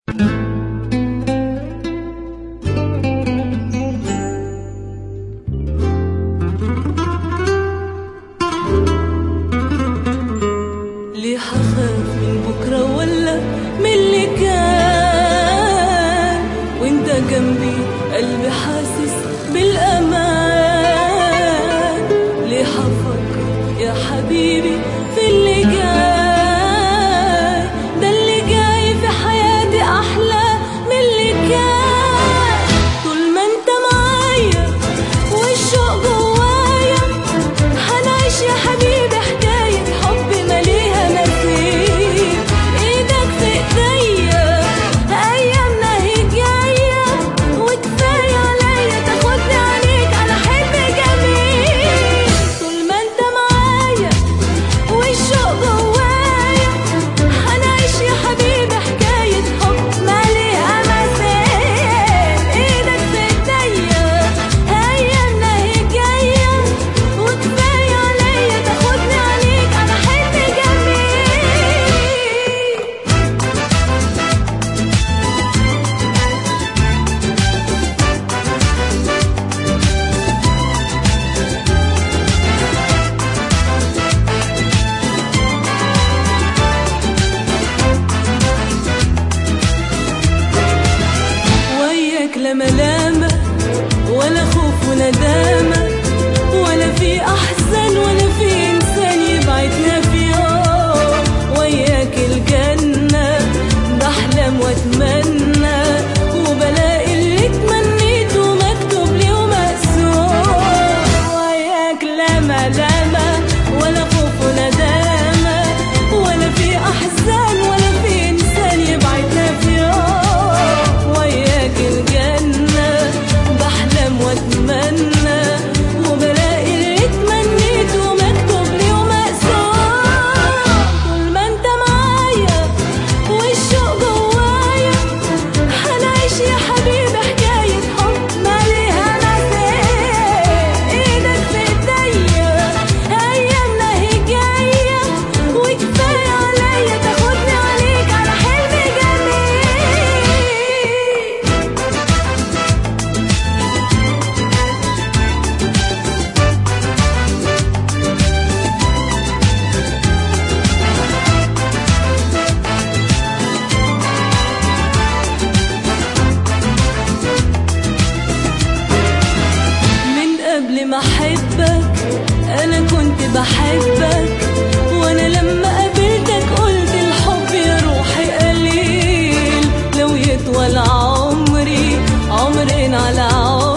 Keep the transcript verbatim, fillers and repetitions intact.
ليه حخاف من بكرة ولا من اللي كان وانت جنبي قلبي حاسس بالأمان؟ ليه حفكر يا حبيبي في اللي جاي؟ ده اللي جاي في حياتي أحلى من اللي كان. طول ما انت معايا والشوق جوايا هنعيش يا حبيبي حكاية حب مليها مثيل. ايدك في ايديا ايامنا هي جاية وكفاية عليا تاخدني عليك على حلم جميل. طول ما انت معايا والشوق جوايا هنعيش يا حبيبي حكاية حب مليها مثيل. ايدك في ايديا ايامنا هي جاية وكفاية عليا تاخدني عليك على حلم جميل. وياك لا ملامة ولا خوف وندامة ولا في أحزان ولا في إنسان يبعدنا في يوم. وياك الجنة بحلم وأتمنى وبلاقي اللي تمنيته مكتوب لي ومقسوم. وياك لا ملامة ولا خوف وندامة ولا في أحزان ولا في إنسان يبعدنا في يوم. وياك الجنة بحلم وأتمنى وبلاقي اللي تمنيته مكتوب لي ومقسوم. طول ما انت معايا والشوق جوايا هنعيش يا حبيبي حكاية حب مليها مثيل. ايدك في ايديا ايامنا هي جاية وكفاية عليا تاخدني عليك على حلم جميل. من قبل ما احبك انا كنت بحبك وانا لما قابلتك قلت الحب يا روحي قليل. لو يطول عمري عمرين على عمري